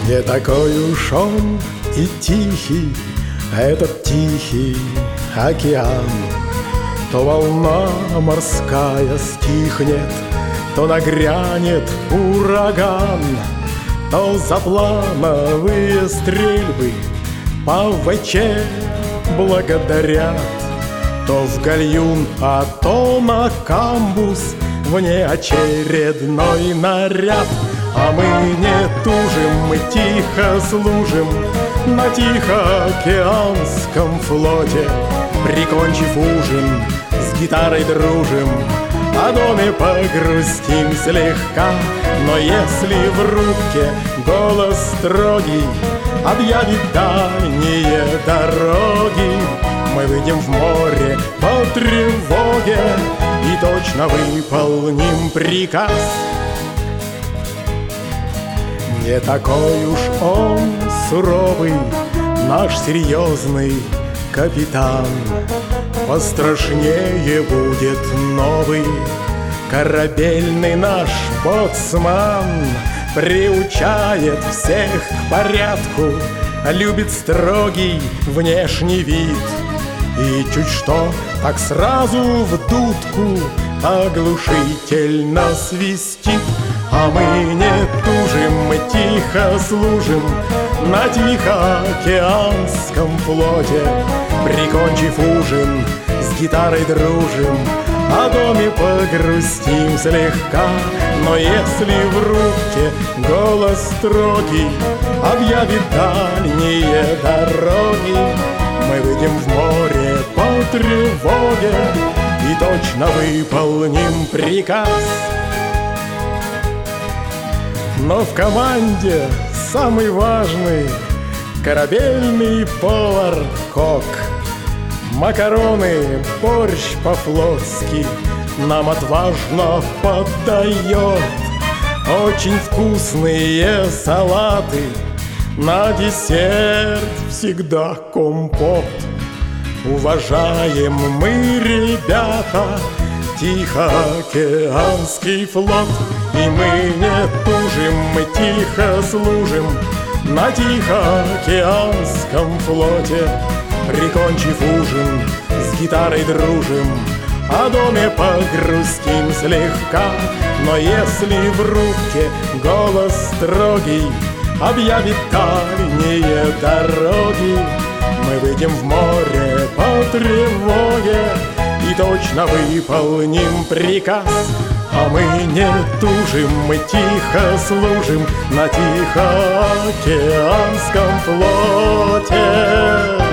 Не такой уж он и тихий, этот тихий океан. То волна морская стихнет, то нагрянет ураган, то заплановые стрельбы по ВЧ благодарят, то в гальюн, а то на камбуз внеочередной наряд. А мы не тужим, мы тихо служим на Тихоокеанском флоте. Прикончив ужин, с гитарой дружим, о доме погрустим слегка. Но если в рубке голос строгий объявит дальние дороги, мы выйдем в море по тревоге и точно выполним приказ. Не такой уж он суровый, наш серьезный капитан. Пострашнее будет новый корабельный наш боцман. Приучает всех к порядку, любит строгий внешний вид. И чуть что, так сразу в дудку оглушительно свистит. А мы не тужим, мы тихо служим на Тихоокеанском флоте. Прикончив ужин, с гитарой дружим, о доме погрустим слегка. Но если в рубке голос строгий объявит дальние дороги, мы выйдем в море по тревоге и точно выполним приказ. Но в команде самый важный корабельный повар-кок. Макароны, борщ по-флотски нам отважно подает. Очень вкусные салаты, на десерт всегда компот. Уважаем мы, ребята, Тихоокеанский флот. И мы не тужим, мы тихо служим на Тихоокеанском флоте. Прикончив ужин, с гитарой дружим, о доме погрустим слегка. Но если в рубке голос строгий объявит дальние дороги, мы выйдем в море по тревоге и точно выполним приказ. А мы не тужим, мы тихо служим на Тихоокеанском флоте.